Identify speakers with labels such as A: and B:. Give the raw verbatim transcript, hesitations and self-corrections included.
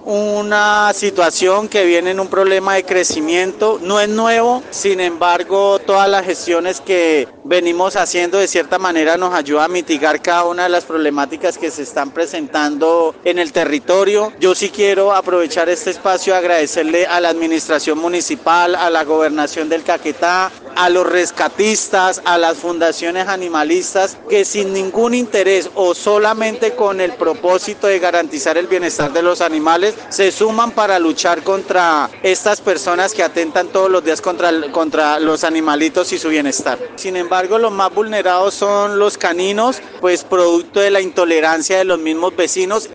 A: una situación que viene en un problema de crecimiento, no es nuevo, sin embargo todas las gestiones que venimos haciendo de cierta manera nos ayuda a mitigar cada una de las problemáticas que se están presentando en el territorio. Yo sí quiero aprovechar este espacio a agradecerle a la administración municipal, a la gobernación del Caquetá, a los rescatistas, a las fundaciones animalistas que sin ningún interés o solamente con el propósito de garantizar el bienestar de los animales se suman para luchar contra estas personas que atentan todos los días contra, contra los animalitos y su bienestar. Sin embargo, los más vulnerados son los caninos, pues producto de la intolerancia de los mismos vecinos.